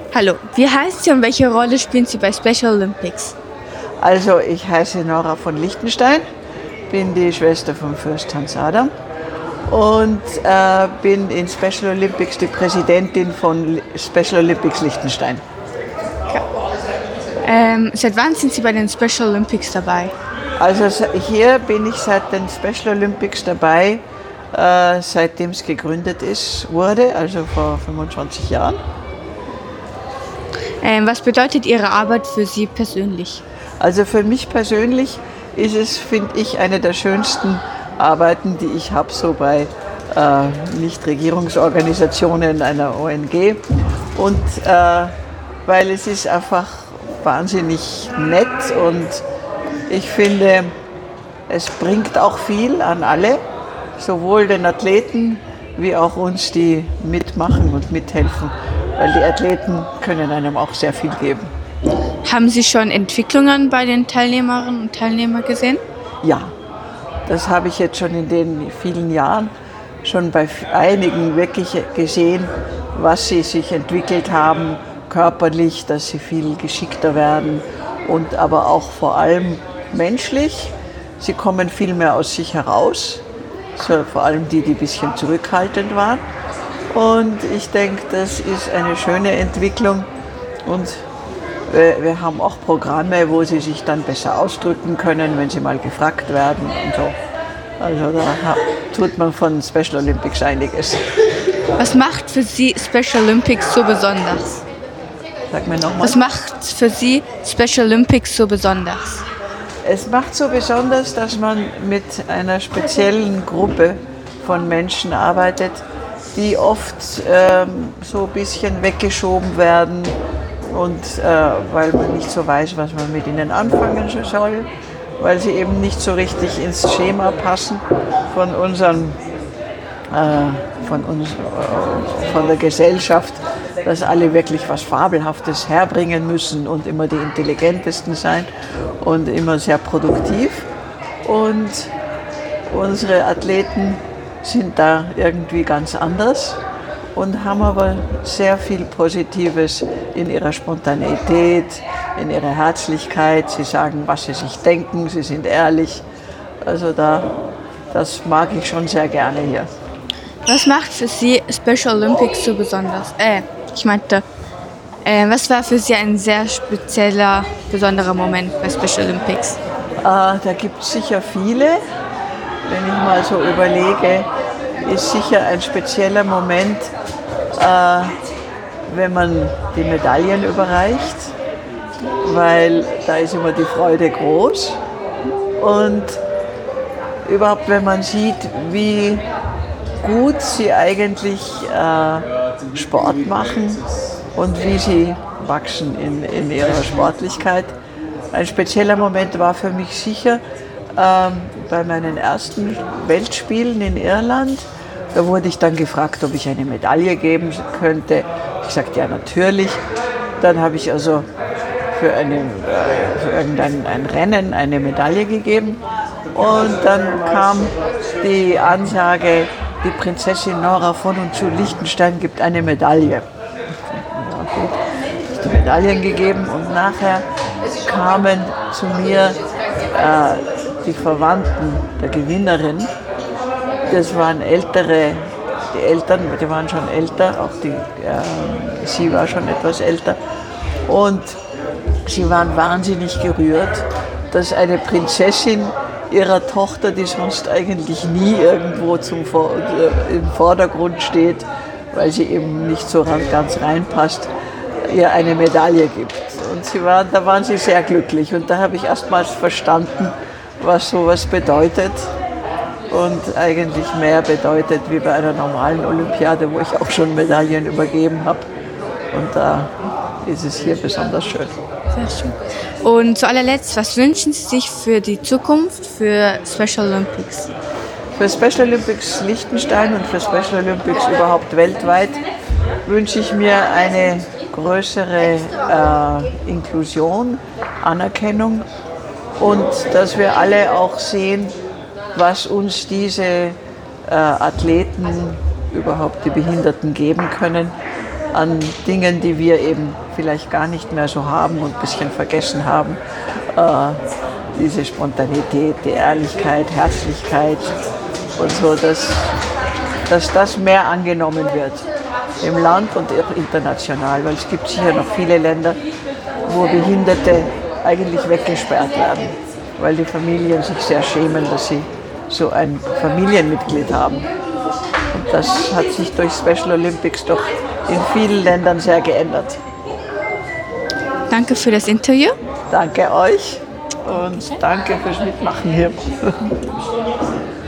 Hallo, wie heißt Sie und welche Rolle spielen Sie bei Special Olympics? Also ich heiße Nora von Liechtenstein, bin die Schwester von Fürst Hans Adam und bin in Special Olympics die Präsidentin von Special Olympics Liechtenstein. Seit wann sind Sie bei den Special Olympics dabei? Also hier bin ich seit den Special Olympics dabei, seitdem es gegründet wurde, also vor 25 Jahren. Was bedeutet Ihre Arbeit für Sie persönlich? Also für mich persönlich ist es, finde ich, eine der schönsten Arbeiten, die ich habe, so bei Nichtregierungsorganisationen einer ONG. Und weil es ist einfach wahnsinnig nett und ich finde, es bringt auch viel an alle, sowohl den Athleten wie auch uns, die mitmachen und mithelfen, weil die Athleten können einem auch sehr viel geben. Haben Sie schon Entwicklungen bei den Teilnehmerinnen und Teilnehmern gesehen? Ja, das habe ich jetzt schon in den vielen Jahren schon bei einigen wirklich gesehen, was sie sich entwickelt haben, körperlich, dass sie viel geschickter werden und aber auch vor allem menschlich. Sie kommen viel mehr aus sich heraus, so vor allem die ein bisschen zurückhaltend waren. Und ich denke, das ist eine schöne Entwicklung und wir haben auch Programme, wo sie sich dann besser ausdrücken können, wenn sie mal gefragt werden und so. Also da tut man von Special Olympics einiges. Was macht für Sie Special Olympics so besonders? Sag mir nochmal. Was macht für Sie Special Olympics so besonders? Es macht so besonders, dass man mit einer speziellen Gruppe von Menschen arbeitet, die oft so ein bisschen weggeschoben werden und weil man nicht so weiß, was man mit ihnen anfangen soll, weil sie eben nicht so richtig ins Schema passen von der Gesellschaft, dass alle wirklich was Fabelhaftes herbringen müssen und immer die Intelligentesten sein und immer sehr produktiv. Und unsere Athleten sind da irgendwie ganz anders und haben aber sehr viel Positives in ihrer Spontaneität, in ihrer Herzlichkeit. Sie sagen, was sie sich denken, sie sind ehrlich. Also das mag ich schon sehr gerne hier. Was macht für Sie Special Olympics so besonders? Was war für Sie ein sehr spezieller, besonderer Moment bei Special Olympics? Da gibt es sicher viele. Wenn ich mal so überlege, ist sicher ein spezieller Moment, wenn man die Medaillen überreicht, weil da ist immer die Freude groß. Und überhaupt, wenn man sieht, wie gut sie eigentlich Sport machen und wie sie wachsen in ihrer Sportlichkeit. Ein spezieller Moment war für mich sicher bei meinen ersten Weltspielen in Irland. Da wurde ich dann gefragt, ob ich eine Medaille geben könnte. Ich sagte ja, natürlich. Dann habe ich also für irgendein Rennen eine Medaille gegeben. Und dann kam die Ansage, die Prinzessin Nora von und zu Liechtenstein gibt eine Medaille. Ja, gut, ich habe die Medaillen gegeben und nachher kamen zu mir die Verwandten der Gewinnerin. Das waren die Eltern, die waren schon älter, auch sie war schon etwas älter. Und sie waren wahnsinnig gerührt, dass eine Prinzessin ihrer Tochter, die sonst eigentlich nie irgendwo im Vordergrund steht, weil sie eben nicht so ganz reinpasst, ihr eine Medaille gibt. Und da waren sie sehr glücklich. Und da habe ich erstmals verstanden, was sowas bedeutet. Und eigentlich mehr bedeutet wie bei einer normalen Olympiade, wo ich auch schon Medaillen übergeben habe. Und da ist es hier besonders schön. Sehr schön. Und zu allerletzt, was wünschen Sie sich für die Zukunft für Special Olympics? Für Special Olympics Liechtenstein und für Special Olympics überhaupt weltweit wünsche ich mir eine größere Inklusion, Anerkennung und dass wir alle auch sehen, was uns diese Athleten, überhaupt die Behinderten geben können an Dingen, die wir eben vielleicht gar nicht mehr so haben und ein bisschen vergessen haben. Diese Spontanität, die Ehrlichkeit, Herzlichkeit und so, dass das mehr angenommen wird im Land und auch international, weil es gibt sicher noch viele Länder, wo Behinderte eigentlich weggesperrt werden, weil die Familien sich sehr schämen, dass sie so ein Familienmitglied haben. Und das hat sich durch Special Olympics doch in vielen Ländern sehr geändert. Danke für das Interview. Danke euch und danke fürs Mitmachen hier.